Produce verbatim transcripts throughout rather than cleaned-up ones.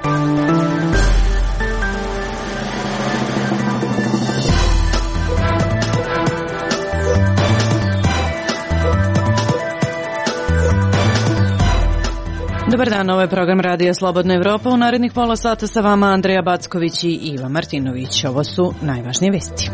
Dobar dan, ovo je program Radija Slobodna Evropa. U narednih pola sata sa vama Andreja Backović i Iva Martinović. Ovo su najvažnije vesti.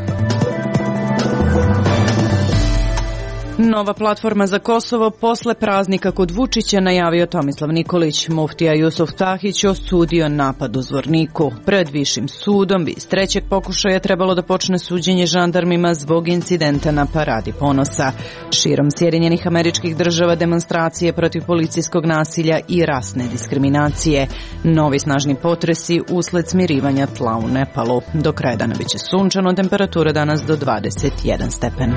Nova platforma za Kosovo posle praznika kod Vučića najavio Tomislav Nikolić. Muftija Jusuf Tahić osudio napad u Zvorniku. Pred višim sudom bi iz trećeg pokušaja trebalo da počne suđenje žandarmima zbog incidenta na Paradi ponosa. Širom Sjedinjenih Američkih Država demonstracije protiv policijskog nasilja i rasne diskriminacije. Novi snažni potresi usled smirivanja tla u Nepalu. Do kraja dana biće sunčano, temperatura danas do dvadeset jedan stepen.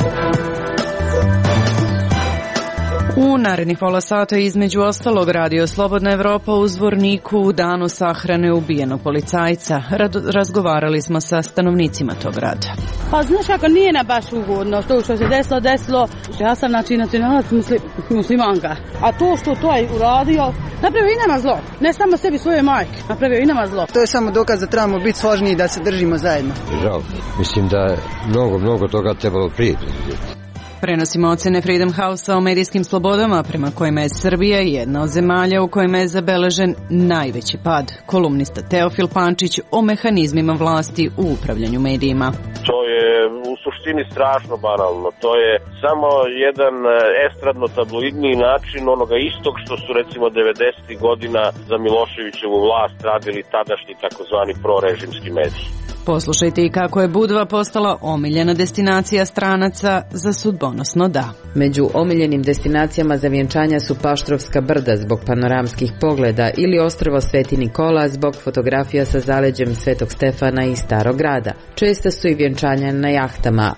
U narednih pola sata između ostalog Radio Slobodna Evropa u Zvorniku u danu sahrane ubijenog policajca. Razgovarali smo sa stanovnicima tog grada. Pa znaš kako nije na baš ugodno to što se desilo, desilo. Ja sam znači nacionalac musli, muslimanka. A to što to je uradio, napravio i nama zlo. Ne samo sebi, svoje majke. Napravio i nama zlo. To je samo dokaz da trebamo biti složniji, da se držimo zajedno. Žao. Mislim da je mnogo, mnogo toga trebalo prije. Prenosimo ocene Freedom House-a o medijskim slobodama, prema kojima je Srbija jedna od zemalja u kojima je zabeležen najveći pad. Kolumnista Teofil Pančić o mehanizmima vlasti u upravljanju medijima. To je u suštini strašno banalno. To je samo jedan estradno-tabloidni način onoga istog što su recimo devedesetih godina za Miloševićevu vlast radili tadašnji takozvani prorežimski mediji. Poslušajte i kako je Budva postala omiljena destinacija stranaca za sudbonosno da. Među omiljenim destinacijama za vjenčanja su Paštrovska brda zbog panoramskih pogleda ili ostrvo Sveti Nikola zbog fotografija sa zaleđem Svetog Stefana i Starog grada. Česta su i vjenčanja na jahtama.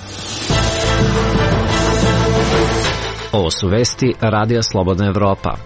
Ovo su vesti Radija Slobodna Evropa.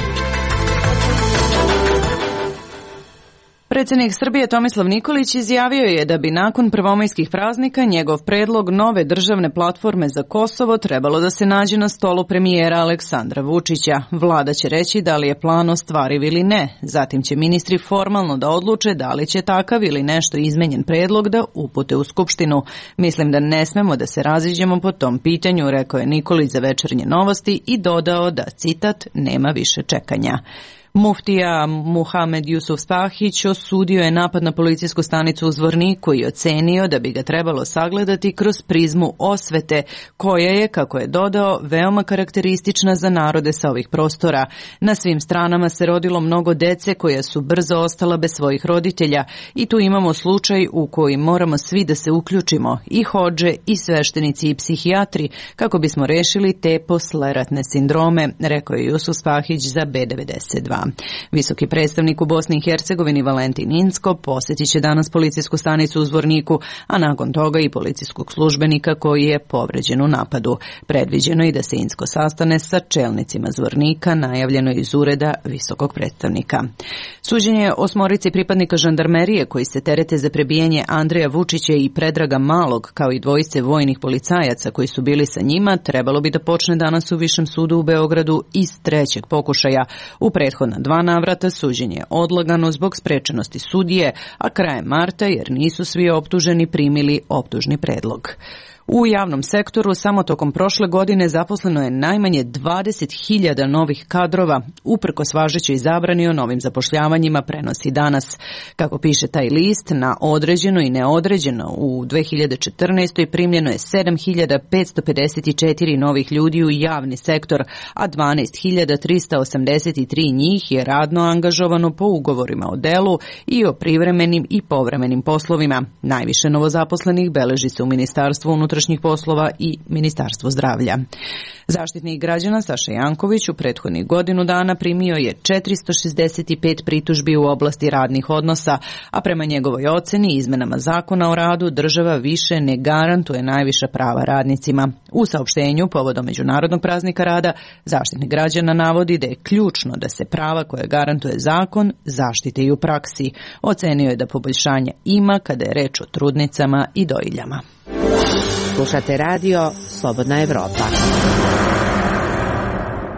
Predsjednik Srbije Tomislav Nikolić izjavio je da bi nakon prvomajskih praznika njegov predlog nove državne platforme za Kosovo trebalo da se nađe na stolu premijera Aleksandra Vučića. Vlada će reći da li je plan ostvariv ili ne. Zatim će ministri formalno da odluče da li će takav ili nešto izmenjen predlog da upute u Skupštinu. Mislim da ne smemo da se raziđemo po tom pitanju, rekao je Nikolić za Večernje novosti i dodao da, citat, nema više čekanja. Muftija Muhamed Jusuf Tahić osudio je napad na policijsku stanicu u Zvorniku i ocenio da bi ga trebalo sagledati kroz prizmu osvete, koja je, kako je dodao, veoma karakteristična za narode sa ovih prostora. Na svim stranama se rodilo mnogo dece koja su brzo ostala bez svojih roditelja i tu imamo slučaj u koji moramo svi da se uključimo, i hodže, i sveštenici, i psihijatri, kako bismo rešili te posleratne sindrome, rekao je Jusuf Tahić za B devedeset dva. Visoki predstavnik u Bosni i Hercegovini Valentin Inzko posjetit će danas policijsku stanicu u Zvorniku, a nakon toga i policijskog službenika koji je povređen u napadu. Predviđeno je da se Inzko sastane sa čelnicima Zvornika, najavljeno iz ureda visokog predstavnika. Suđenje osmorici pripadnika žandarmerije koji se terete za prebijanje Andreja Vučića i Predraga Malog, kao i dvojice vojnih policajaca koji su bili sa njima, trebalo bi da počne danas u Višem sudu u Beogradu iz trećeg pokušaja. U prethodna dva navrata suđenje je odlagano zbog sprečenosti sudije, a krajem marta jer nisu svi optuženi primili optužni predlog. U javnom sektoru samo tokom prošle godine zaposleno je najmanje dvadeset hiljada novih kadrova, uprkos važećoj zabrani o novim zapošljavanjima, prenosi danas. Kako piše taj list, na određeno i neodređeno u dve hiljade četrnaestoj primljeno je sedam hiljada petsto pedeset četiri novih ljudi u javni sektor, a dvanaest hiljada trista osamdeset tri njih je radno angažovano po ugovorima o delu i o privremenim i povremenim poslovima. Najviše novozaposlenih beleži se u Ministarstvu unutrašnjih poslova i Ministarstvo zdravlja. Zaštitnik građana Saša Janković u prethodnih godinu dana primio je četiristo šezdeset pet pritužbi u oblasti radnih odnosa, a prema njegovoj oceni izmenama zakona o radu država više ne garantuje najviša prava radnicima. U saopštenju povodom Međunarodnog praznika rada Zaštitnik građana navodi da je ključno da se prava koje garantuje zakon zaštite i u praksi. Ocenio je da poboljšanja ima kada je reč o trudnicama i dojiljama. Slušate radio Slobodna Evropa.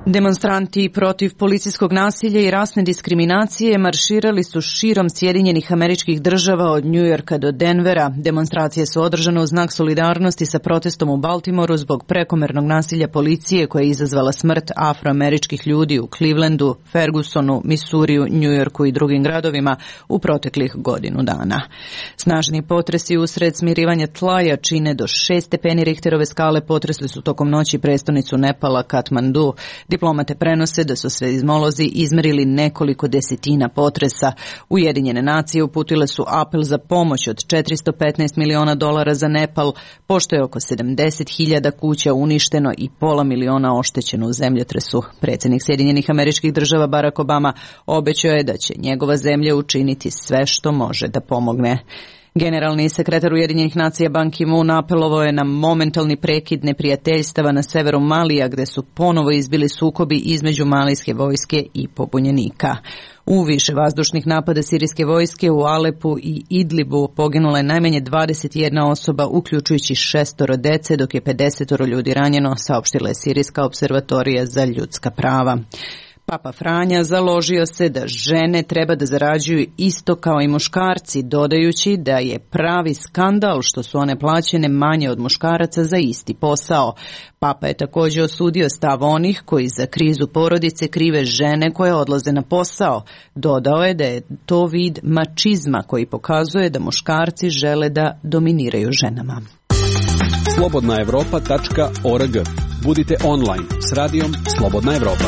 Demonstranti protiv policijskog nasilja i rasne diskriminacije marširali su širom Sjedinjenih Američkih Država od Njujorka do Denvera. Demonstracije su održane u znak solidarnosti sa protestom u Baltimoru zbog prekomernog nasilja policije koja je izazvala smrt afroameričkih ljudi u Clevelandu, Fergusonu, Missouriju, Njujorku i drugim gradovima u proteklih godinu dana. Snažni potresi usred smirivanja tla jačine do šest stepeni Richterove skale potresli su tokom noći prestonicu Nepala, Katmandu. Diplomate prenose da su seizmolozi izmerili nekoliko desetina potresa. Ujedinjene nacije uputile su apel za pomoć od četiristo petnaest miliona dolara za Nepal, pošto je oko sedamdeset hiljada kuća uništeno i pola miliona oštećeno u zemljotresu. Predsjednik Sjedinjenih Američkih Država Barack Obama obećao je da će njegova zemlja učiniti sve što može da pomogne. Generalni sekretar Ujedinjenih nacija Ban Ki-moon apelovao je na momentalni prekid neprijateljstava na severu Malija, gde su ponovo izbili sukobi između malijske vojske i pobunjenika. U više vazdušnih napada sirijske vojske u Alepu i Idlibu poginula je najmanje dvadeset jedna osoba, uključujući šestoro dece, dok je pedesetoro ljudi ranjeno, saopštila je Sirijska observatorija za ljudska prava. Papa Franja založio se da žene treba da zarađuju isto kao i muškarci, dodajući da je pravi skandal što su one plaćene manje od muškaraca za isti posao. Papa je također osudio stav onih koji za krizu porodice krive žene koje odlaze na posao. Dodao je da je to vid mačizma koji pokazuje da muškarci žele da dominiraju ženama. slobodna evropa tačka org. Budite online s radijom Slobodna Evropa.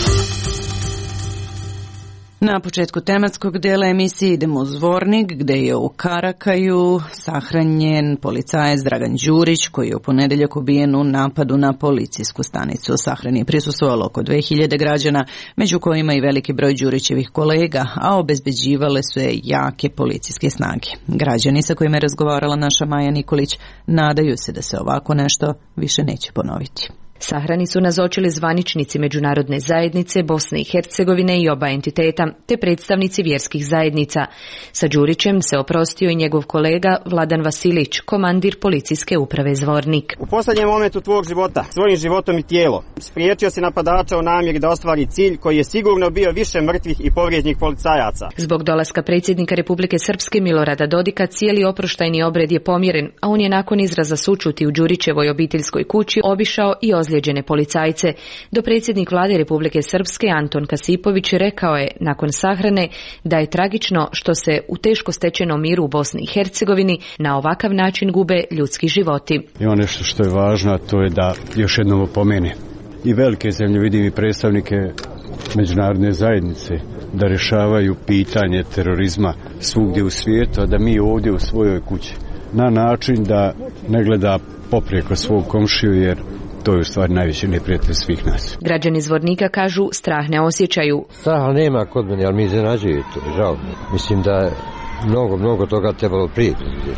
Na početku tematskog dela emisije idemo u Zvornik, gde je u Karakaju sahranjen policajac Dragan Đurić, koji je u ponedeljak ubijen u napadu na policijsku stanicu. Sahrani je prisustvovalo oko dve hiljade građana, među kojima i veliki broj Đurićevih kolega, a obezbeđivale su je jake policijske snage. Građani sa kojima je razgovarala naša Maja Nikolić nadaju se da se ovako nešto više neće ponoviti. Sahrani su nazočili zvaničnici međunarodne zajednice Bosne i Hercegovine i oba entiteta, te predstavnici vjerskih zajednica. Sa Đurićem se oprostio i njegov kolega Vladan Vasilić, komandir policijske uprave Zvornik. U posljednjem momentu tvog života, svojim životom i tijelo, spriječio si napadača u namjeri da ostvari cilj koji je sigurno bio više mrtvih i povrijeđenih policajaca. Zbog dolaska predsjednika Republike Srpske Milorada Dodika cijeli oproštajni obred je pomjeren, a on je nakon izraza sućuti u Đurićevoj obiteljskoj kući obišao i ozlijeđene policajce. Dopredsjednik vlade Republike Srpske Anton Kasipović rekao je nakon sahrane da je tragično što se u teško stečenom miru u Bosni i Hercegovini na ovakav način gube ljudski životi. Ima nešto što je važno, a to je da još jednom opomene i velike zemlje, vidim i predstavnike međunarodne zajednice, da rješavaju pitanje terorizma svugdje u svijetu, a da mi ovdje u svojoj kući na način da ne gleda poprijeko svog komšiju, jer to je u stvari najveći neprijatelj svih nas. Građani Zvornika kažu strah ne osjećaju. Straha nema kod mene, ali mi iznenađuje to, žao. Mislim da je mnogo, mnogo toga trebalo prije.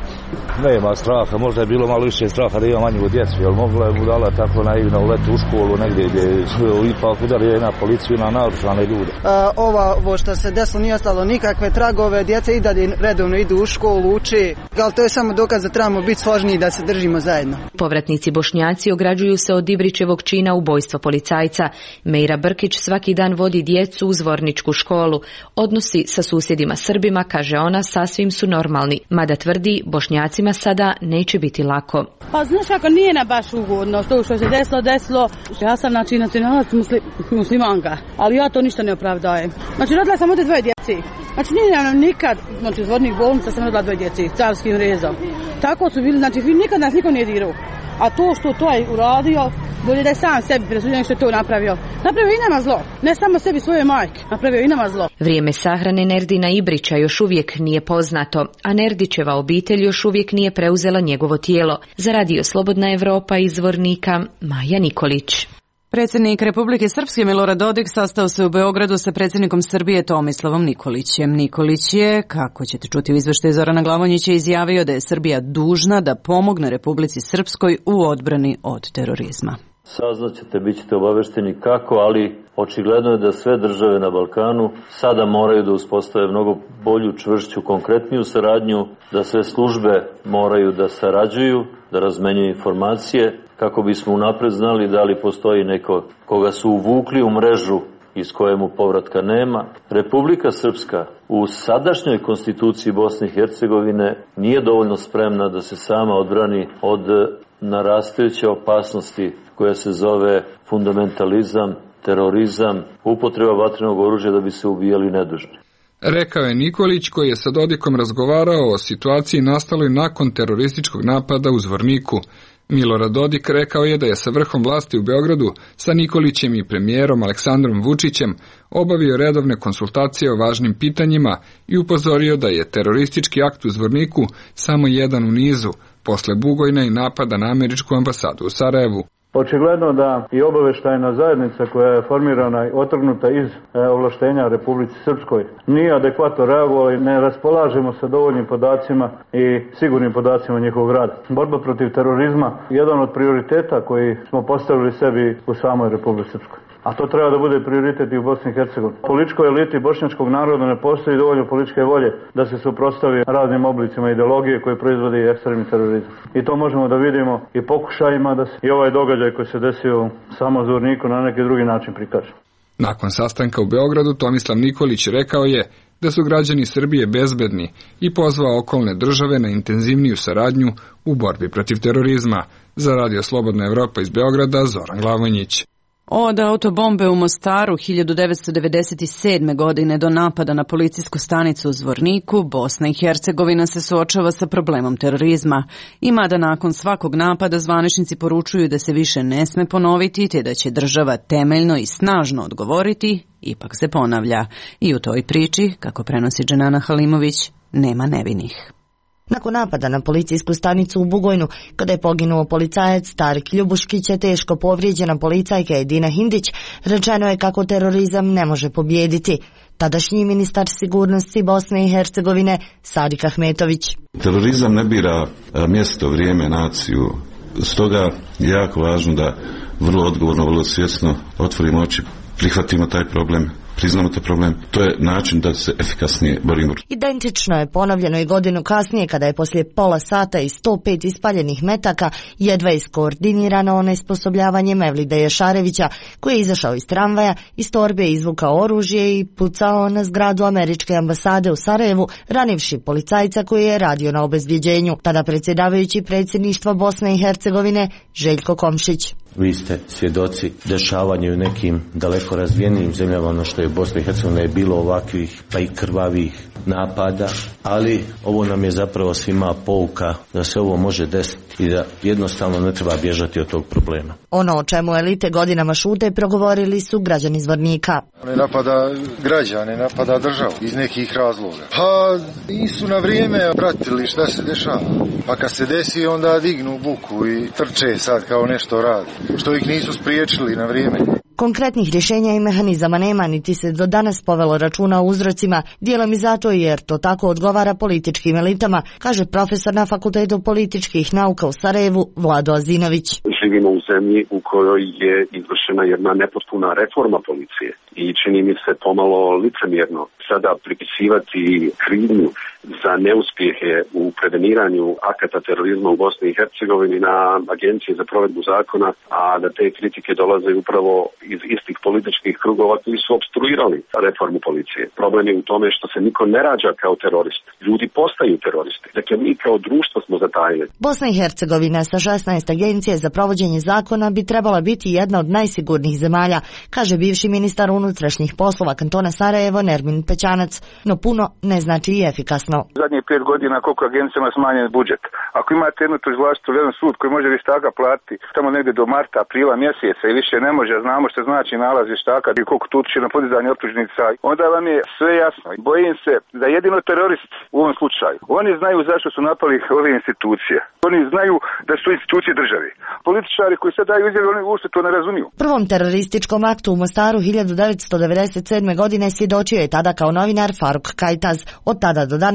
Nema straha, možda je bilo malo više straha da ima manju djecu, jer mogla je budala tako naivna uleti u školu negdje gdje je ipak udario na policiju, na naoružane ljude. A, ova, ovo što se desilo nije ostalo nikakve tragove, djeca i dalje redovno idu u školu, uči, ali to je samo dokaz da trebamo biti složniji, da se držimo zajedno. Povratnici Bošnjaci ograđuju se od Ibrićevog čina ubojstva policajca. Mejra Brkić svaki dan vodi djecu u zvorničku školu. Odnosi sa susjedima Srbima, kaže ona, sasvim su normalni, mada tvrdi Bošnjacima sada neće biti lako. Pa znaš, ako nije na baš ugodno to što se desilo, desilo, ja sam znači nacionalac musli, muslimanka, ali ja to ništa ne opravdajem. Znači rodila sam ovdje dvoje djeci, znači nije nam nikad, znači u Zvornik bolnica sam rodila dvoje djeci, carskim rezom. Tako su bili, znači nikad nas niko nije dirao. A to što to je uradio, bolje da je sam sebi presudio što je to napravio. Napravio i nama zlo, ne samo sebi, svoje majke, napravio i nama zlo. Vrijeme sahrane Nerdina Ibrića još uvijek nije poznato, a Nerdićeva obitelj još uvijek nije preuzela njegovo tijelo. Za radio Slobodna Evropa iz Zvornika, Maja Nikolić. Predsjednik Republike Srpske Milorad Dodik sastao se u Beogradu sa predsjednikom Srbije Tomislavom Nikolićem. Nikolić je, kako ćete čuti u izveštaju Zorana Glavonjića, izjavio da je Srbija dužna da pomogne Republici Srpskoj u odbrani od terorizma. Saznaćete, bit ćete obavešteni kako, ali očigledno je da sve države na Balkanu sada moraju da uspostave mnogo bolju, čvršću, konkretniju saradnju, da sve službe moraju da sarađuju, da razmenjuju informacije, kako bismo unapred znali da li postoji neko koga su uvukli u mrežu iz koje mu povratka nema. Republika Srpska u sadašnjoj konstituciji Bosne i Hercegovine nije dovoljno spremna da se sama odbrani od narastajuće opasnosti koja se zove fundamentalizam, terorizam, upotreba vatrenog oružja da bi se ubijali nedužni. Rekao je Nikolić, koji je sa Dodikom razgovarao o situaciji nastaloj nakon terorističkog napada u Zvorniku. Milorad Dodik rekao je da je sa vrhom vlasti u Beogradu, sa Nikolićem i premijerom Aleksandrom Vučićem, obavio redovne konsultacije o važnim pitanjima i upozorio da je teroristički akt u Zvorniku samo jedan u nizu, posle Bugojna i napada na američku ambasadu u Sarajevu. Očigledno da i obaveštajna zajednica koja je formirana i otrgnuta iz e, ovlaštenja Republici Srpskoj nije adekvatno reagovala i ne raspolažemo sa dovoljnim podacima i sigurnim podacima njihovog rada. Borba protiv terorizma je jedan od prioriteta koji smo postavili sebi u samoj Republici Srpskoj. A to treba da bude prioritet i u Bosni i Hercegovini. Političkoj eliti bošnjačkog naroda ne postoji dovoljno političke volje da se suprotstavi raznim oblicima ideologije koje proizvodi ekstremni terorizam. I to možemo da vidimo i pokušajima da se i ovaj događaj koji se desio u samom Zvorniku na neki drugi način prikaže. Nakon sastanka u Beogradu Tomislav Nikolić rekao je da su građani Srbije bezbedni i pozvao okolne države na intenzivniju saradnju u borbi protiv terorizma. Za Radio Slobodna Evropa iz Beograda, Zoran Glavonjić. Od autobombe u Mostaru hiljadu devetsto devedeset sedme. godine do napada na policijsku stanicu u Zvorniku, Bosna i Hercegovina se suočava sa problemom terorizma. I mada nakon svakog napada zvaničnici poručuju da se više ne sme ponoviti te da će država temeljno i snažno odgovoriti, ipak se ponavlja. I u toj priči, kako prenosi Dženana Halimović, nema nevinih. Nakon napada na policijsku stanicu u Bugojnu, kada je poginuo policajac Tarik Ljubuškić, je teško povrijeđena policajka Edina Hindić, rečeno je kako terorizam ne može pobijediti. Tadašnji ministar sigurnosti Bosne i Hercegovine Sadik Ahmetović. Terorizam ne bira mjesto, vrijeme, naciju. Stoga je jako važno da vrlo odgovorno, vrlo svjesno otvorimo oči, prihvatimo taj problem, priznamo taj problem. To je način da se efikasnije borimo. Identično je ponovljeno i godinu kasnije, kada je poslije pola sata i sto pet ispaljenih metaka jedva iskoordinirano onesposobljavanje Mevlide Ješarevića, koji je izašao iz tramvaja, iz torbe izvukao oružje i pucao na zgradu američke ambasade u Sarajevu, ranivši policajca koji je radio na obezbjeđenju, tada predsjedavajući predsjedništva Bosne i Hercegovine Željko Komšić. Vi ste svjedoci dešavanja u nekim daleko razvijenim zemljama, ono što je Bosna i Hercegovina, je bilo ovakvih pa i krvavih napada, ali ovo nam je zapravo svima pouka da se ovo može desiti i da jednostavno ne treba bježati od tog problema. Ono o čemu elite godinama šute progovorili su građani Zvornika. Ne napada građane, napada državu iz nekih razloga. Pa nisu na vrijeme pratili šta se dešava. Pa kad se desi onda dignu buku i trče sad kao nešto radi, što ih nisu spriječili na vrijeme. Konkretnih rješenja i mehanizama nema, niti se do danas povelo računa o uzrocima, dijelom i zato jer to tako odgovara političkim elitama, kaže profesor na Fakultetu političkih nauka u Sarajevu Vlado Azinović. Živimo u zemlji u kojoj je izvršena jedna nepotpuna reforma policije i čini mi se pomalo licemjerno sada pripisivati krivnju za neuspjehe u preveniranju akata terorizma u Bosni i Hercegovini na Agencije za provedbu zakona, a da te kritike dolaze upravo iz istih političkih krugova koji su opstruirali reformu policije. Problem je u tome što se niko ne rađa kao terorist. Ljudi postaju teroristi. Dakle, mi kao društvo smo zatajili. Bosna i Hercegovina sa šesnaest agencije za provođenje zakona bi trebala biti jedna od najsigurnijih zemalja, kaže bivši ministar unutrašnjih poslova kantona Sarajevo Nermin Pećanac, no puno ne znači i efikasno. Zadnjih pet godina koliko agencijama smanjen budžet. Ako imate jednu tužilaštvo ili jedan sud koji može vještaka platiti tamo negdje do marta, aprila mjeseca i više ne može, znamo što znači nalaz vještaka i koliko tu utiče na podizanje optužnica, onda vam je sve jasno. Bojim se da jedino terorist u ovom slučaju, oni znaju zašto su napali ove institucije. Oni znaju da su institucije države. Političari koji sad daju izjave, oni uopšte to ne razumiju. Prvom terorističkom aktu u Mostaru hiljadu devetsto devedeset sedme. godine svjedočio je tada kao novinar Faruk Kajtaz. Od tada do danas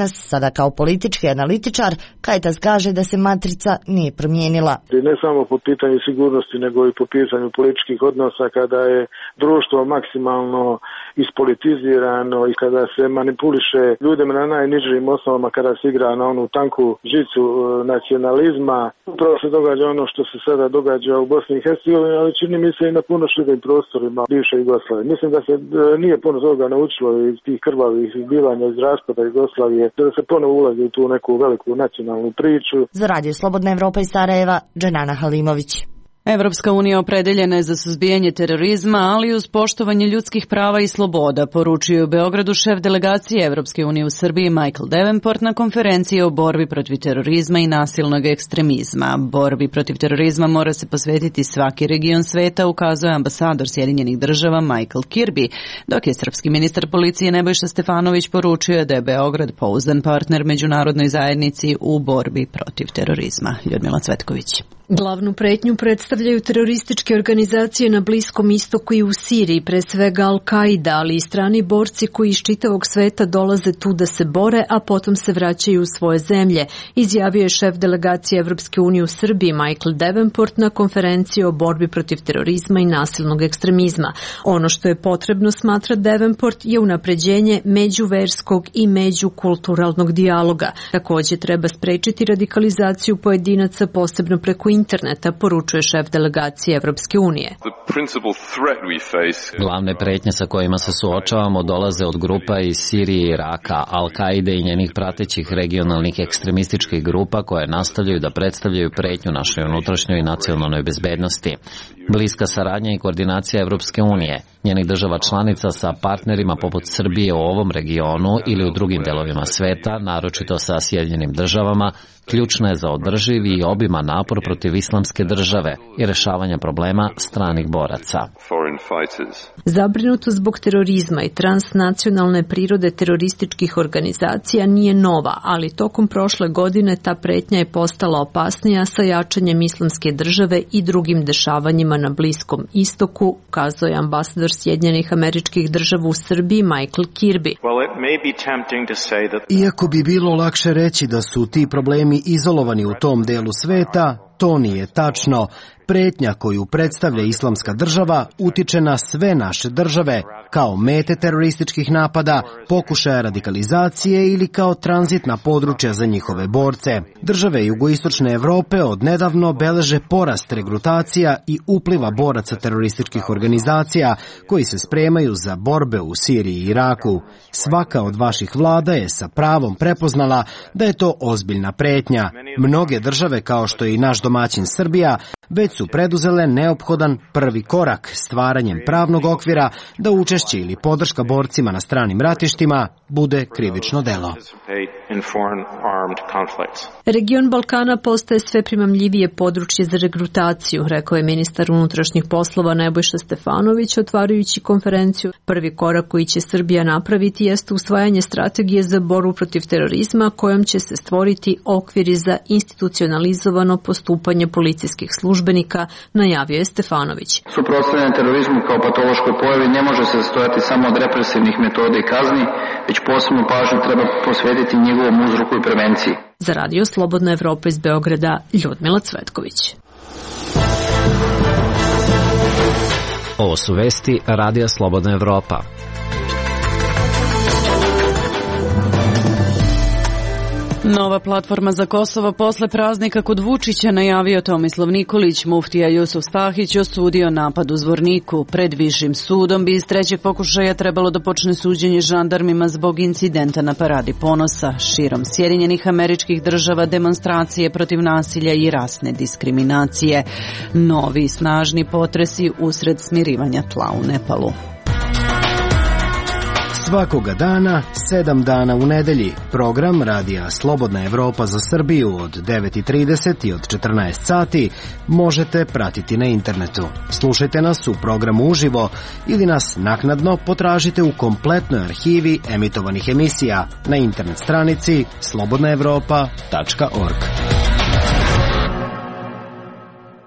danas, sada kao politički analitičar, Kajtas kaže da se matrica nije promijenila. Ne samo po pitanju sigurnosti, nego i po pitanju političkih odnosa, kada je društvo maksimalno ispolitizirano i kada se manipuliše ljudima na najnižim osnovama, kada se igra na onu tanku žicu nacionalizma. Upravo se događa ono što se sada događa u Bosni i Hercegovini, ali čini mi se i na puno širim prostorima bivše Jugoslavije. Mislim da se nije puno toga naučilo iz tih krvavih izbivanja iz raspada Jugoslavije, da se ponovo ulazi u tu neku veliku nacionalnu priču. Za Radio Slobodna Evropa iz Sarajeva, Dženana Halimović. Evropska unija opredeljena je za suzbijanje terorizma, ali uz poštovanje ljudskih prava i sloboda, poručio u Beogradu šef delegacije Evropske unije u Srbiji Michael Davenport na konferenciji o borbi protiv terorizma i nasilnog ekstremizma. Borbi protiv terorizma mora se posvetiti svaki region sveta, ukazuje ambasador Sjedinjenih država Michael Kirby, dok je srpski ministar policije Nebojša Stefanović poručio da je Beograd pouzdan partner međunarodnoj zajednici u borbi protiv terorizma. Ljudmila Cvetković. Glavnu pretnju predstavljaju terorističke organizacije na Bliskom istoku i u Siriji, pre svega Al-Qaida, ali i strani borci koji iz čitavog sveta dolaze tu da se bore, a potom se vraćaju u svoje zemlje, izjavio je šef delegacije Evropske unije u Srbiji Michael Davenport na konferenciji o borbi protiv terorizma i nasilnog ekstremizma. Ono što je potrebno, smatra Davenport, je unapređenje međuverskog i međukulturalnog dijaloga. Također treba sprečiti radikalizaciju pojedinaca, posebno preko interneta, poručuje šef delegacije Evropske unije. Glavne pretnje sa kojima se suočavamo dolaze od grupa iz Sirije i Iraka, Al-Qaide i njenih pratećih regionalnih ekstremističkih grupa koje nastavljaju da predstavljaju pretnju našoj unutrašnjoj i nacionalnoj bezbednosti. Bliska saradnja i koordinacija Evropske unije, njenih država članica sa partnerima poput Srbije u ovom regionu ili u drugim delovima sveta, naročito sa Sjedinjenim državama, ključna je za održiv i obiman napor protiv islamske države i rešavanja problema stranih boraca. Zabrinutost zbog terorizma i transnacionalne prirode terorističkih organizacija nije nova, ali tokom prošle godine ta pretnja je postala opasnija sa jačanjem islamske države i drugim dešavanjima na Bliskom istoku, ukazuje ambasador Sjedinjenih Američkih Država u Srbiji Michael Kirby. Iako bi bilo lakše reći da su ti problemi izolovani u tom delu sveta, to nije tačno. Pretnja koju predstavlja islamska država utiče na sve naše države, kao mete terorističkih napada, pokušaja radikalizacije ili kao tranzitna područja za njihove borce. Države jugoistočne Evrope odnedavno beleže porast regrutacija i upliva boraca terorističkih organizacija koji se spremaju za borbe u Siriji i Iraku. Svaka od vaših vlada je sa pravom prepoznala da je to ozbiljna pretnja. Mnoge države, kao što je i naš domaćin Srbija, već su preduzele neophodan prvi korak stvaranjem pravnog okvira da učešće ili podrška borcima na stranim ratištima bude krivično delo. Region Balkana postaje sve primamljivije područje za regrutaciju, rekao je ministar unutrašnjih poslova Nebojša Stefanović otvarajući konferenciju. Prvi korak koji će Srbija napraviti jeste usvajanje strategije za borbu protiv terorizma kojom će se stvoriti okviri za institucionalizovano postupanje policijskih službenika, najavio je Stefanović. Suprotstavljanje terorizmu kao patološkoj pojavi ne može se sastojati samo od represivnih metoda i kazni, već posebnu pažnju treba posvetiti njegovom uzroku i prevenciji. Za Radio Slobodna Evropa iz Beograda, Ljudmila Cvetković. Ovo su vesti Radija Slobodna Evropa. Nova platforma za Kosovo posle praznika kod Vučića, najavio Tomislav Nikolić. Muftija Jusuf Spahić osudio napad u Zvorniku. Pred višim sudom bi iz trećeg pokušaja trebalo da počne suđenje žandarmima zbog incidenta na Paradi ponosa. Širom Sjedinjenih Američkih Država demonstracije protiv nasilja i rasne diskriminacije. Novi snažni potresi usred smirivanja tla u Nepalu. Svakoga dana, sedam dana u nedelji. Program Radija Slobodna Evropa za Srbiju od devet i trideset i od četrnaest sati možete pratiti na internetu. Slušajte nas u programu uživo ili nas naknadno potražite u kompletnoj arhivi emitovanih emisija na internet stranici slobodna evropa tačka org. Meni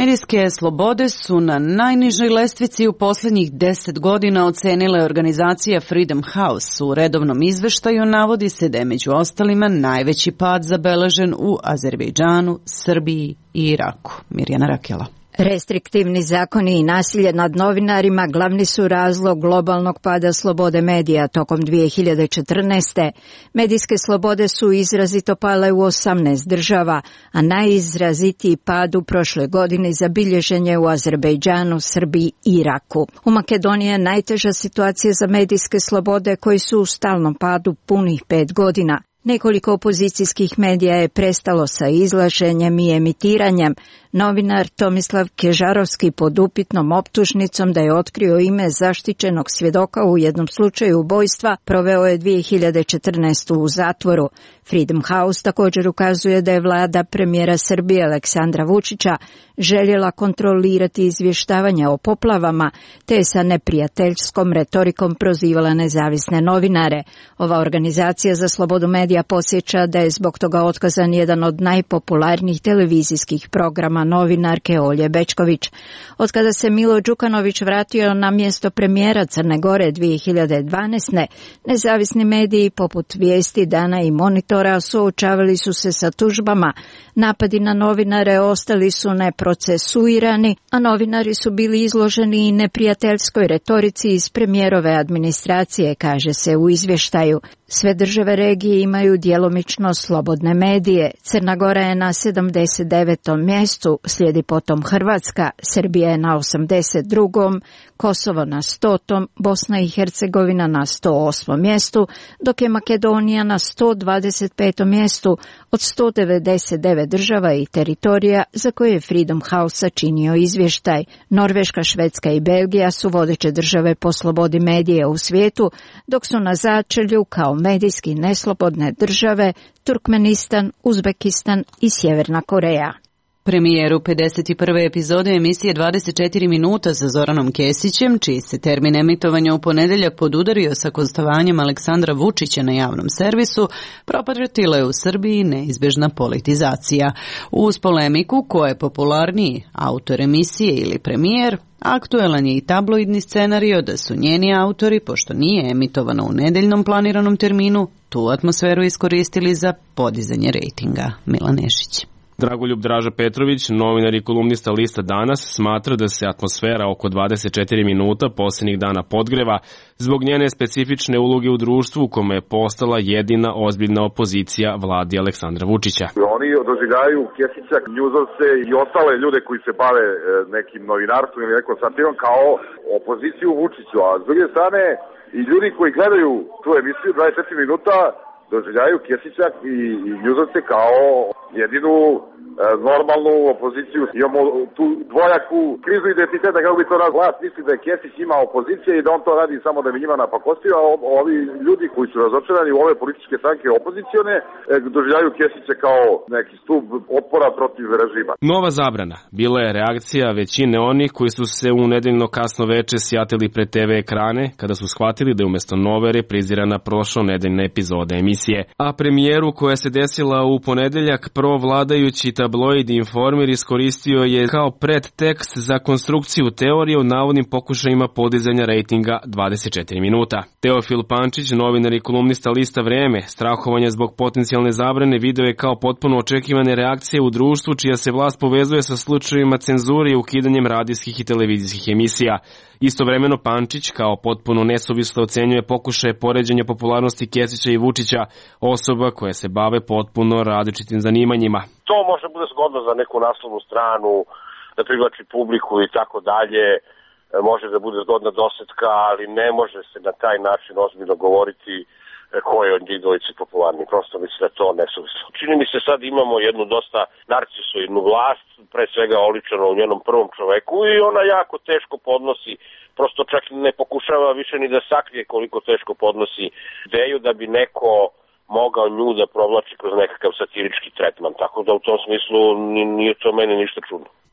Medijske slobode su na najnižoj lestvici u posljednjih deset godina, ocenila organizacija Freedom House. U redovnom izveštaju navodi se da je među ostalima najveći pad zabeležen u Azerbejdžanu, Srbiji i Iraku. Mirjana Rakela. Restriktivni zakoni i nasilje nad novinarima glavni su razlog globalnog pada slobode medija tokom dvije hiljade četrnaeste. Medijske slobode su izrazito pale u osamnaest država, a najizrazitiji pad u prošloj godini zabilježen je u Azerbejdžanu, Srbiji i Iraku. U Makedoniji je najteža situacija za medijske slobode koji su u stalnom padu punih pet godina. Nekoliko opozicijskih medija je prestalo sa izlaženjem i emitiranjem. Novinar Tomislav Kežarovski pod upitnom optužnicom da je otkrio ime zaštićenog svjedoka u jednom slučaju ubojstva proveo je dvije hiljade četrnaeste. u zatvoru. Freedom House također ukazuje da je vlada premijera Srbije Aleksandra Vučića željela kontrolirati izvještavanje o poplavama, te je sa neprijateljskom retorikom prozivala nezavisne novinare. Ova organizacija za slobodu medija podsjeća da je zbog toga otkazan jedan od najpopularnijih televizijskih programa novinarke Olje Bečković. Od kada se Milo Đukanović vratio na mjesto premijera Crne Gore dvije hiljade dvanaeste. nezavisni mediji poput Vijesti, Dana i Monitora suočavali su se sa tužbama. Napadi na novinare ostali su neprocesuirani, a novinari su bili izloženi i neprijateljskoj retorici iz premijerove administracije, kaže se u izvještaju. Sve države regije imaju djelomično slobodne medije. Crna Gora je na sedamdeset devetom mjestu, slijedi potom Hrvatska, Srbija je na osamdeset drugom, Kosovo na stotom, Bosna i Hercegovina na sto osmom mjestu, dok je Makedonija na sto dvadeset petom mjestu od sto devedeset devet država i teritorija za koje je Freedom House sačinio izvještaj. Norveška, Švedska i Belgija su vodeće države po slobodi medija u svijetu, dok su na začelju kao medijski neslobodne države Turkmenistan, Uzbekistan i Sjeverna Koreja. Premijeru pedeset prve epizode emisije dvadeset četiri minuta sa Zoranom Kesićem, čiji se termin emitovanja u ponedjeljak podudario sa gostovanjem Aleksandra Vučića na javnom servisu, propratila je u Srbiji neizbježna politizacija. Uz polemiku ko je popularniji, autor emisije ili premijer, aktuelan je i tabloidni scenario da su njeni autori, pošto nije emitovano u nedeljnom planiranom terminu, tu atmosferu iskoristili za podizanje rejtinga. Milan Nešić. Dragoljub Draža Petrović, novinar i kolumnista lista Danas, smatra da se atmosfera oko dvadeset četiri minuta posljednjih dana podgreva zbog njene specifične uloge u društvu u kome je postala jedina ozbiljna opozicija vladi Aleksandra Vučića. Oni doživljaju Kesića, njuzovce i ostale ljude koji se bave nekim novinarstvom ili nekom satirom kao opoziciju Vučiću, a s druge strane i ljudi koji gledaju tu emisiju dvadeset četiri minuta doživljaju Kesića i, i njuzovce kao jedinu e, normalnu opoziciju. Imamo tu dvojaku krizu identiteta, kako bi to raz vlast misli da je Kesić ima opozicije i da on to radi samo da bi njima napakostio, a ovi ljudi koji su razočarani u ove političke stranke opozicione e, doživljaju Kesića kao neki stup otpora protiv režima. Nova zabrana bila je reakcija većine onih koji su se u nedeljno kasno veče sjatili pred te ve ekrane kada su shvatili da je umjesto nove reprizirana prošlo nedeljna epizoda emisije. A premijeru koja se desila u ponedeljak provladajući tabloid Informer iskoristio je kao predtekst za konstrukciju teorije o navodnim pokušajima podizanja rejtinga dvadeset četiri minuta. Teofil Pančić, novinar i kolumnista lista Vrijeme, strahovanje zbog potencijalne zabrane video je kao potpuno očekivane reakcije u društvu čija se vlast povezuje sa slučajevima cenzure i ukidanjem radijskih i televizijskih emisija. Istovremeno Pančić kao potpuno nesuvislo ocenjuje pokušaje poređenja popularnosti Kesića i Vučića, osoba koje se bave potpuno različitim zanimanjima. To može bude zgodno za neku naslovnu stranu, da privlači publiku i tako dalje, može da bude zgodna dosetka, ali ne može se na taj način ozbiljno govoriti ko je od njih dvojice popularni. Prosto mislim da je to nesuvislo. Čini mi se sad imamo jednu dosta narcisoidnu vlast, pre svega oličeno u njenom prvom čoveku, i ona jako teško podnosi, prosto čak ne pokušava više ni da sakrije koliko teško podnosi ideju da bi neko mogao nju da provlači kroz nekakav satirički tretman. Tako da u tom smislu nije to meni ništa čudno.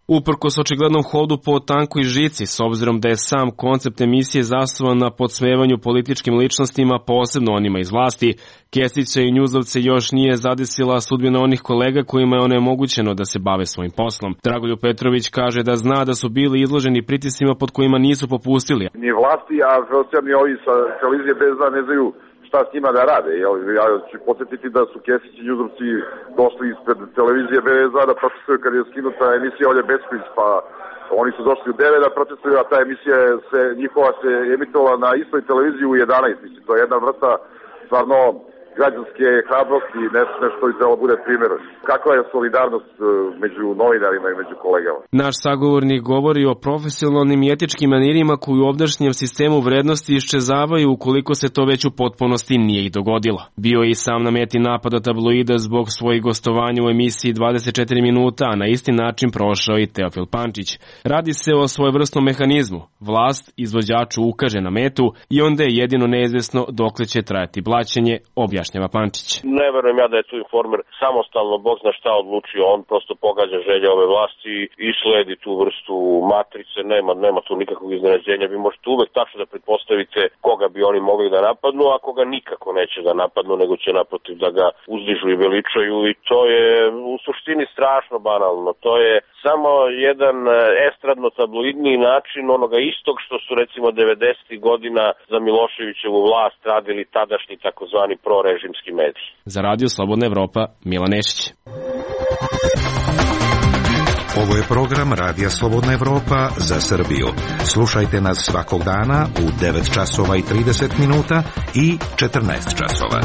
Uprkos očiglednom hodu po tankoj žici, s obzirom da je sam koncept emisije zasnovan na podsmevanju političkim ličnostima, posebno onima iz vlasti, Kesića i Njuzovce još nije zadesila sudbina onih kolega kojima je onemogućeno da se bave svojim poslom. Dragoljub Petrović kaže da zna da su bili izloženi pritiscima pod kojima nisu popustili. Ni vlasti, a ni ovi sa televizije B Z ne znaju šta s njima da rade. Ja ću podsjetiti da su Kesić i Njuzovci došli ispred televizije B Z da protestuju kad je skinuta emisija Olje Bećković, pa oni su došli u devet da protestuju, a ta emisija se, njihova se emitovala na istoj televiziji u jedanaest. Mislim, to je jedna vrsta stvarno građanske hrabrosti, nešto što bi trebalo bude primjer. Kakva je solidarnost među novinarima i među kolegama? Naš sagovornik govori o profesionalnim i etičkim manirima koji u ovdašnjem sistemu vrednosti iščezavaju ukoliko se to već u potpunosti nije i dogodilo. Bio je i sam na meti napada tabloida zbog svojih gostovanja u emisiji dvadeset četiri minuta, a na isti način prošao i Teofil Pančić. Radi se o svojevrsnom mehanizmu. Vlast izvođaču ukaže na metu i onda je jedino neizvesno dokle će trajati blaćenje, objašnjava Pančić. Ne verujem ja da je tu Informer samostalno, Bog zna šta odlučio, on prosto pogađa želje ove vlasti i sledi tu vrstu matrice, nema, nema tu nikakvog iznenađenja, vi možete uvek tačno da pretpostavite koga bi oni mogli da napadnu, a koga nikako neće da napadnu, nego će naprotiv da ga uzdižu i veličaju i to je u suštini strašno banalno, to je samo jedan estradno tabloidni način onoga istog što su recimo devedesetih godina za Miloševićevu vlast radili tadašnji takozvani prorežimski mediji. Za Radio Slobodna Evropa, Milan Nešić. Ovo je program Radija Slobodna Evropa za Srbiju. Slušajte nas svakog dana u devet časova i trideset minuta i četrnaest časova.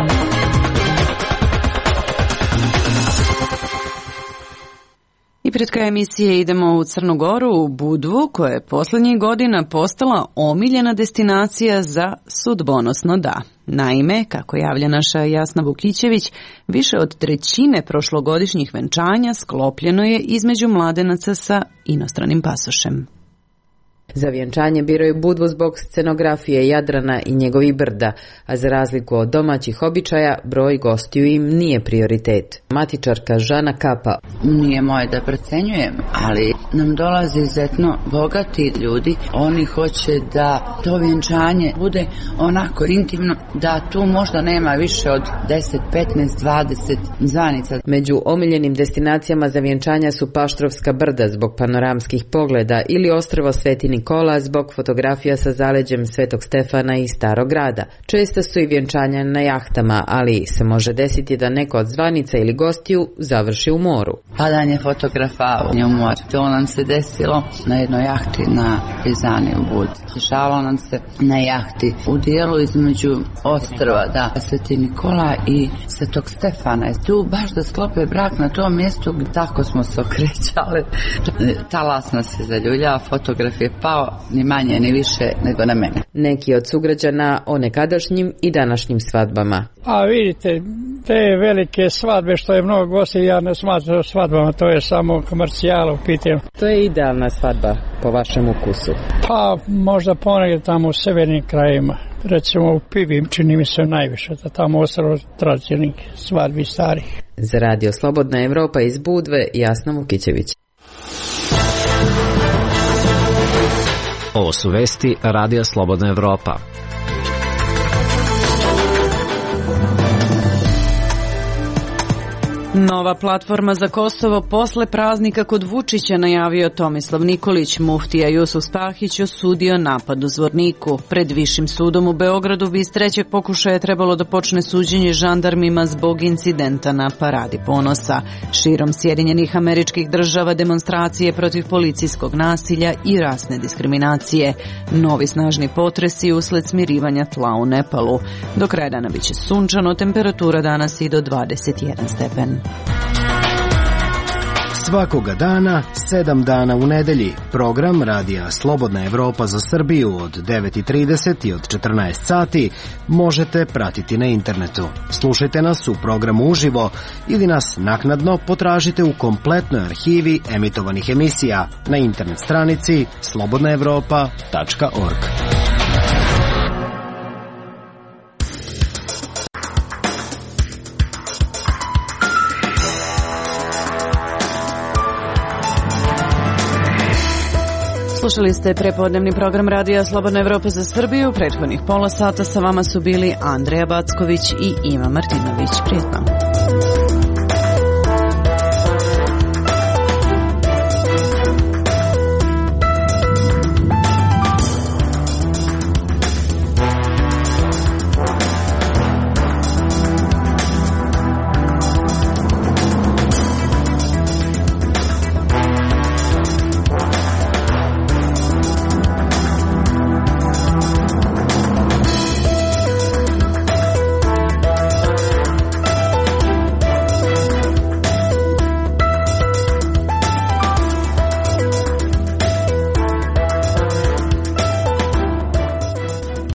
I pred kraj emisije idemo u Crnu Goru, u Budvu, koja je poslednjih godina postala omiljena destinacija za sudbonosno da. Naime, kako javlja naša Jasna Vukićević, više od trećine prošlogodišnjih venčanja sklopljeno je između mladenaca sa inostranim pasošem. Za vjenčanje biraju Budvu zbog scenografije Jadrana i njegovih brda, a za razliku od domaćih običaja, broj gostiju im nije prioritet. Matičarka Žana Kapa. Nije moje da procenjujem, ali nam dolaze izuzetno bogati ljudi. Oni hoće da to vjenčanje bude onako intimno, da tu možda nema više od deset, petnaest, dvadeset zvanica. Među omiljenim destinacijama za vjenčanja su Paštrovska brda zbog panoramskih pogleda ili ostrvo Sveti Nikola zbog fotografija sa zaleđem Svetog Stefana i Starog grada. Često su i vjenčanja na jahtama, ali se može desiti da neko od zvanica ili gostiju završi u moru. Padanje fotografa u mor. To nam se desilo na jednoj jahti na Prizani u Budi. Dešavalo nam se na jahti u dijelu između ostrva, da, Sveti Nikola i Svetog Stefana. Tu baš da sklope brak na tom mjestu, tako smo se okrećali. Talas nas se zaljulja, fotograf je pao ni manje ni više nego na mene. Neki od sugrađana o nekadašnjim i današnjim svadbama. A vidite, te velike svadbe što je mnogo gosti, ja ne smatram svadbama, to je samo komercijalo u pitanju. To je idealna svadba po vašem ukusu? Pa možda ponegdje tamo u severnim krajima. Recimo u Pivi čini mi se najviše, da tamo ostalo tradicionalnih svadbi starih. Za Radio Slobodna Evropa iz Budve, Jasna Vukićević. Ovo su vesti Radija Slobodna Evropa. Nova platforma za Kosovo posle praznika kod Vučića najavio Tomislav Nikolić. Muftija Jusuf Spahić osudio napad u Zvorniku. Pred Višim sudom u Beogradu bi iz trećeg pokušaja trebalo da počne suđenje žandarmima zbog incidenta na Paradi ponosa. Širom Sjedinjenih Američkih Država demonstracije protiv policijskog nasilja i rasne diskriminacije. Novi snažni potresi usled smirivanja tla u Nepalu. Do kraja dana biće sunčano, temperatura danas i do dvadeset jedan stepen. Svakoga dana, sedam dana u nedelji. Program Radija Slobodna Evropa za Srbiju od devet i trideset i od četrnaest sati možete pratiti na internetu. Slušajte nas u programu uživo ili nas naknadno potražite u kompletnoj arhivi emitovanih emisija na internet stranici slobodna evropa tačka org. Slušali ste prepodnevni program Radija Slobodna Evropa za Srbiju. Prethodnih pola sata sa vama su bili Andreja Backović i Iva Martinović. Prijetno.